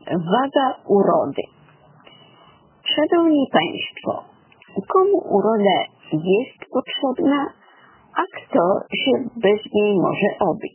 Waga urody. Szanowni Państwo, komu uroda jest potrzebna, a kto się bez niej może obyć?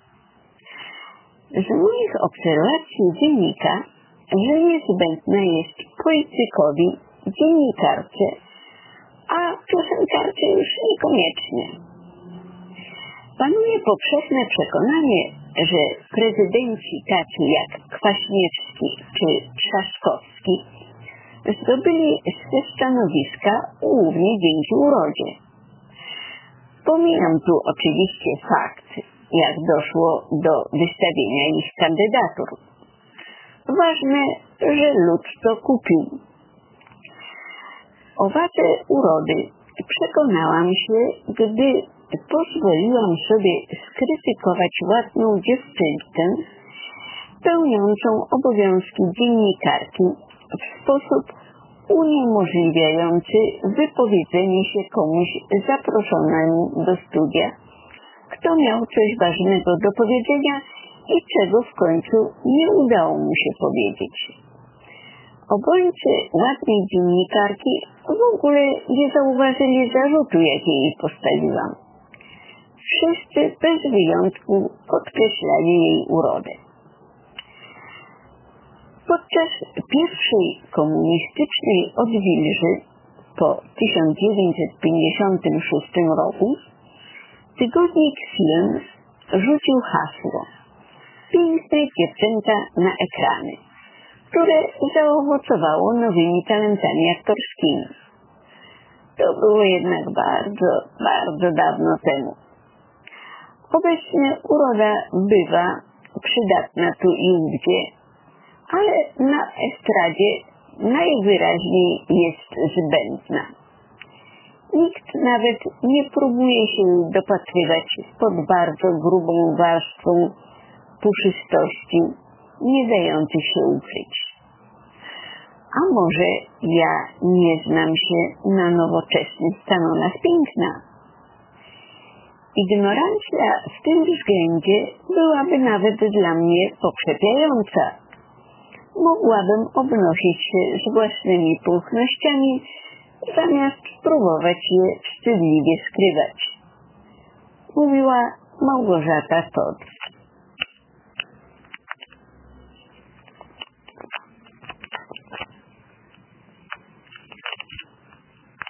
Z moich obserwacji wynika, że niezbędna jest politykowi, dziennikarce, a piosenkarce już niekoniecznie. Panuje powszechne przekonanie, że prezydenci tacy jak Kwaśniewski czy Trzaskowski zdobyli swe stanowiska głównie dzięki urodzie. Pomijam tu oczywiście fakt, jak doszło do wystawienia ich kandydatur. Ważne, że lud to kupił. O wadze urody przekonałam się, gdy pozwoliłam sobie skrytykować ładną dziewczynkę pełniącą obowiązki dziennikarki w sposób uniemożliwiający wypowiedzenie się komuś zaproszonemu do studia, kto miał coś ważnego do powiedzenia i czego w końcu nie udało mu się powiedzieć. Obrońcy ładnej dziennikarki w ogóle nie zauważyli zarzutu, jaki jej postawiłam. Wszyscy bez wyjątku podkreślali jej urodę. Podczas pierwszej komunistycznej odwilży po 1956 roku tygodnik Film rzucił hasło „Piękne dziewczęta na ekrany”, które zaowocowało nowymi talentami aktorskimi. To było jednak bardzo, bardzo dawno temu. Obecnie uroda bywa przydatna tu i ówdzie, ale na estradzie najwyraźniej jest zbędna. Nikt nawet nie próbuje się dopatrywać pod bardzo grubą warstwą puszystości, nie dających się ukryć. A może ja nie znam się na nowoczesnych kanonach piękna? Ignorancja w tym względzie byłaby nawet dla mnie pokrzepiająca. Mogłabym obnosić się z własnymi płótnościami, zamiast próbować je wstydliwie skrywać. Mówiła Małgorzata Todd.